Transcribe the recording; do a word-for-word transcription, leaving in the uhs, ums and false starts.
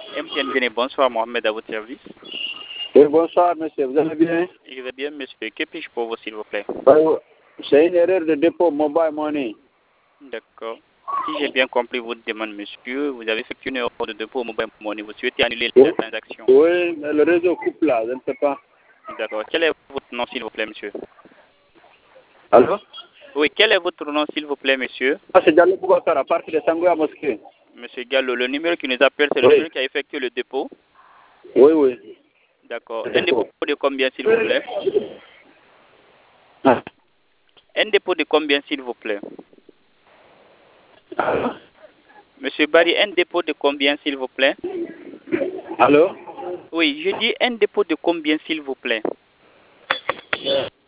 M T N Guinée, bonsoir Mohamed à votre service. Oui, bonsoir monsieur, vous allez bien? Je vais bien monsieur, que puis-je pour vous s'il vous plaît? C'est une erreur de dépôt mobile money. D'accord. Si j'ai bien compris votre demande monsieur, vous avez effectué une erreur de dépôt mobile money, vous souhaitez annuler Oui. la transaction. Oui, mais le réseau coupe là, je ne sais pas. D'accord. Quel est votre nom s'il vous plaît monsieur? Allô? Oui, quel est votre nom s'il vous plaît monsieur? Ah, c'est Diallo Boubacar à partir de Sangoya Mosquée. Monsieur Gallo, le numéro qui nous appelle, c'est le Oui. numéro qui a effectué le dépôt. Oui, oui. D'accord. Un dépôt de combien s'il vous plaît? Ah. Un dépôt de combien s'il vous plaît? Allô? Monsieur Barry, un dépôt de combien s'il vous plaît? Allô? Oui, je dis un dépôt de combien s'il vous plaît?